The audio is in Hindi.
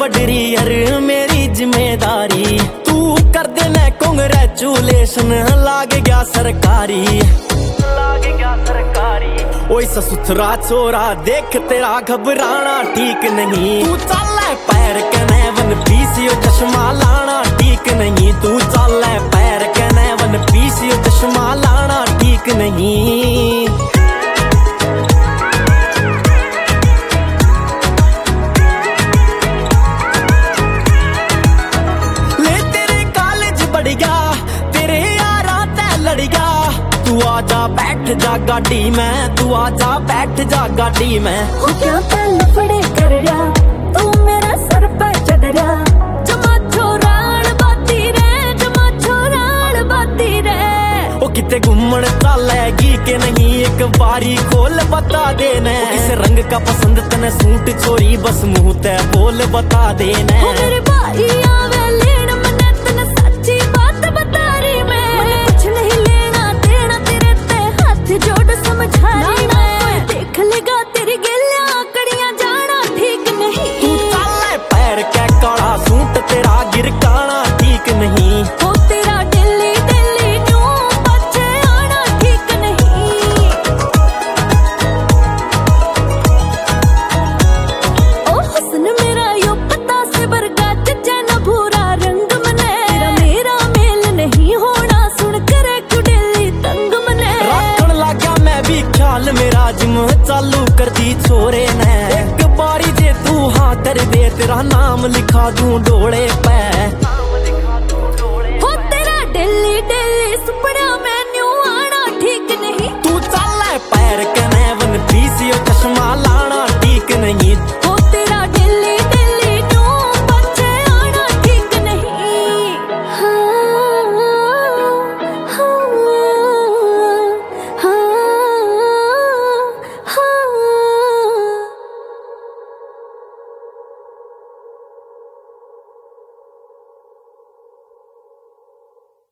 वडरी यार मेरी जिम्मेदारी। तू कर देना कांग्रेचुलेशन, लाग गया सरकारी, लाग गया सरकारी। ओए ससुथरा छोरा देख तेरा घबराना ठीक नहीं। तू चल पैर कने वन पीस यो चश्मा लाना ठीक नहीं। तू चल पैर कने वन पीस यो चश्मा लाना ठीक नहीं। तू आजा बैठ जा गाड़ी में, तू आजा बैठ जा गाड़ी में। हो क्या पल फड़े कर रहा, तू मेरा सर पे चढ़ रहा। जमा छोराड़ बाती रे, जमा छोराड़ बाती रे। ओ किते घूमन चलेगी के नहीं एक बारी खोल बता देना। किस रंग का पसंद तने सूट चोरी बस मुंह ते बोल बता देना। ओ मेरे भाई आवे लेन मने तने सच्ची बात बता रही मैं। मने कुछ नहीं लेना देना तेरे ते हाथ जोड़ समझा रही मैं। देख लेगा तेरी गिल्लियां कड़ियां जाना ठीक नहीं। तू चल पैर के काला सूट तेरा गिरकाना ठीक नहीं। ओ तेरा दिल्ली दिल्ली न्यू बच्चे आना ठीक नहीं। ओ हुस्न मेरा यो पता से बरगा जैन भूरा रंग मने। तेरा मेरा मेल नहीं होना सुन करे क्यों दिल्ली तंग मने। रखन लगा मैं भी ख्याल मेरा जिम चालू कर दी छोरे ने। एक बारी जे तू हाँ कर दे तेरा नाम लिखा दूं डोले पे।